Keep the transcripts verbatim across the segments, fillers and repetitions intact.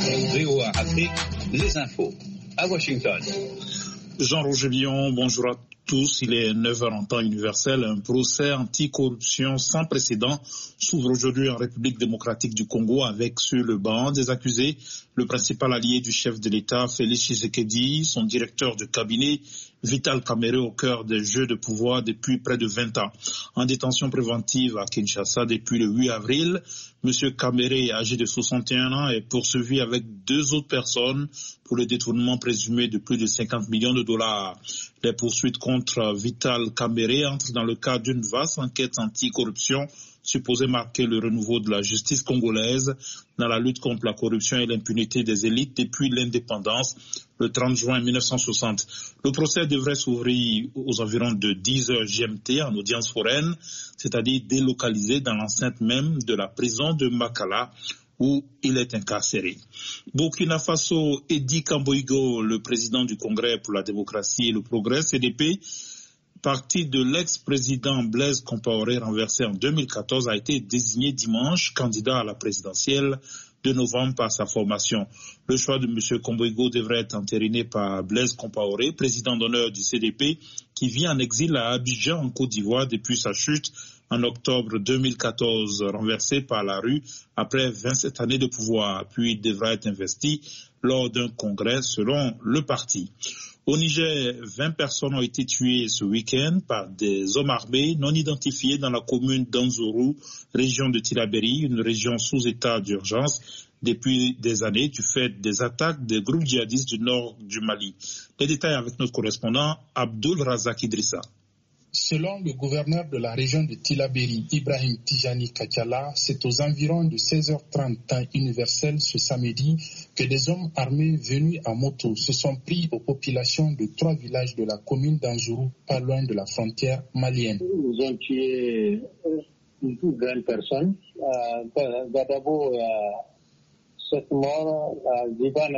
V O A Afrique, les infos à Washington. Jean-Roger Billon, bonjour à tous. Il est neuf heures en temps universel. Un procès anticorruption sans précédent s'ouvre aujourd'hui en République démocratique du Congo avec sur le banc des accusés le principal allié du chef de l'État, Félix Tshisekedi, son directeur de cabinet, Vital Kamerhe, au cœur des jeux de pouvoir depuis près de vingt ans. En détention préventive à Kinshasa depuis le huit avril, M. Kamerhe, âgé de soixante et un ans, est poursuivi avec deux autres personnes pour le détournement présumé de plus de cinquante millions de dollars. Les poursuites contre Vital Kamerhe entrent dans le cadre d'une vaste enquête anticorruption supposée marquer le renouveau de la justice congolaise dans la lutte contre la corruption et l'impunité des élites depuis l'indépendance le trente juin mille neuf cent soixante. Le procès devrait s'ouvrir aux environs de dix heures G M T en audience foraine, c'est-à-dire délocalisé dans l'enceinte même de la prison de Makala, où il est incarcéré. Burkina Faso, Edi Kamboigo, le président du Congrès pour la démocratie et le progrès, C D P, parti de l'ex-président Blaise Compaoré renversé en deux mille quatorze, a été désigné dimanche candidat à la présidentielle de novembre par sa formation. Le choix de M. Kamboigo devrait être entériné par Blaise Compaoré, président d'honneur du C D P, qui vit en exil à Abidjan, en Côte d'Ivoire, depuis sa chute en octobre deux mille quatorze, renversé par la rue après vingt-sept années de pouvoir. Puis il devra être investi lors d'un congrès selon le parti. Au Niger, vingt personnes ont été tuées ce week-end par des hommes armés non identifiés dans la commune d'Anzourou, région de Tillabéri, une région sous état d'urgence depuis des années du fait des attaques des groupes djihadistes du nord du Mali. Les détails avec notre correspondant Abdul Razak Idrissa. Selon le gouverneur de la région de Tillabéri, Ibrahim Tijani Katiala, c'est aux environs de seize heures trente temps universel ce samedi que des hommes armés venus à moto se sont pris aux populations de trois villages de la commune d'Anzourou, pas loin de la frontière malienne. Ils ont tué une grande personne. Euh, Gadabo a sept morts, Ziban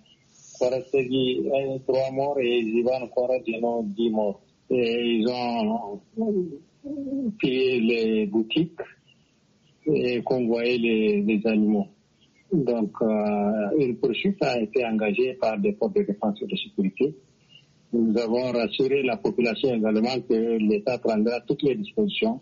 Korasegi trois morts et Ziban Koradino dix morts. Et ils ont pillé les boutiques et convoyé les, les animaux. Donc, euh, une poursuite a été engagée par des forces de défense et de sécurité. Nous avons rassuré la population également que l'État prendra toutes les dispositions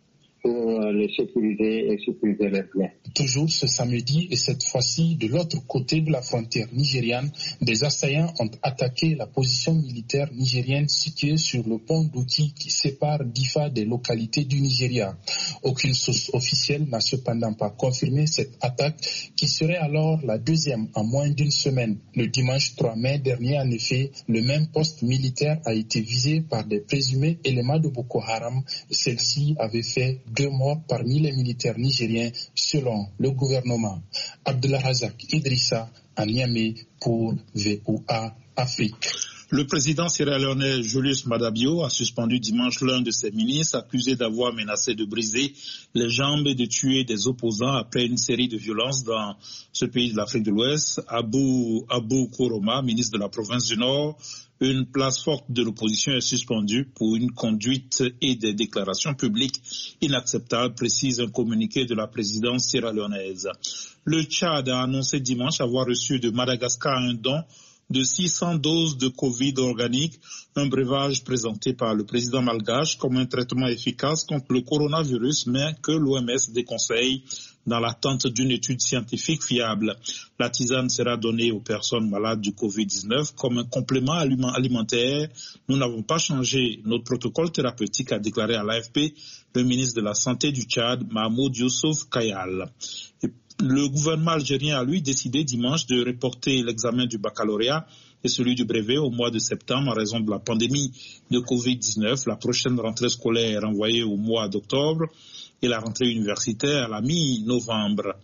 pour les sécuriser et sécuriser leurs biens. Toujours ce samedi, et cette fois-ci de l'autre côté de la frontière nigériane, des assaillants ont attaqué la position militaire nigérienne située sur le pont d'Outi qui sépare Difa des localités du Nigeria. Aucune source officielle n'a cependant pas confirmé cette attaque qui serait alors la deuxième en moins d'une semaine. Le dimanche trois mai dernier, en effet, le même poste militaire a été visé par des présumés éléments de Boko Haram. Celle-ci avait fait deux morts parmi les militaires nigériens selon le gouvernement. Abdullah Razak Idrissa à Niamey pour V O A Afrique. Le président sierra-léonais Julius Maada Bio a suspendu dimanche l'un de ses ministres accusé d'avoir menacé de briser les jambes et de tuer des opposants après une série de violences dans ce pays de l'Afrique de l'Ouest. Abou, Abou Koroma, ministre de la province du Nord, une place forte de l'opposition est suspendue pour une conduite et des déclarations publiques inacceptables, précise un communiqué de la présidence sierra-léonaise. Le Tchad a annoncé dimanche avoir reçu de Madagascar un don de six cents doses de Covid organique, un breuvage présenté par le président malgache comme un traitement efficace contre le coronavirus, mais que l'O M S déconseille dans l'attente d'une étude scientifique fiable. La tisane sera donnée aux personnes malades du covid dix-neuf comme un complément alimentaire. Nous n'avons pas changé notre protocole thérapeutique, a déclaré à l'A F P le ministre de la Santé du Tchad, Mahmoud Youssouf Kayal. Et le gouvernement algérien a, lui, décidé dimanche de reporter l'examen du baccalauréat et celui du brevet au mois de septembre en raison de la pandémie de covid dix-neuf. La prochaine rentrée scolaire est renvoyée au mois d'octobre et la rentrée universitaire à la mi-novembre.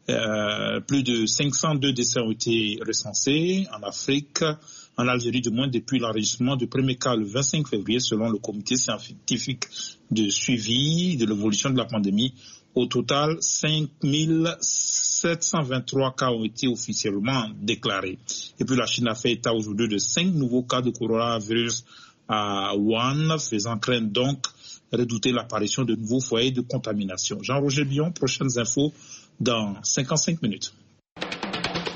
Euh, plus de cinq cent deux décès ont été recensés en Afrique, en Algérie du moins, depuis l'enregistrement du premier cas le vingt-cinq février selon le comité scientifique de suivi de l'évolution de la pandémie. Au total, cinq mille sept cent vingt-trois cas ont été officiellement déclarés. Et puis la Chine a fait état aujourd'hui de cinq nouveaux cas de coronavirus à Wuhan, faisant craindre donc redouter l'apparition de nouveaux foyers de contamination. Jean-Roger Billon, prochaines infos dans cinquante-cinq minutes.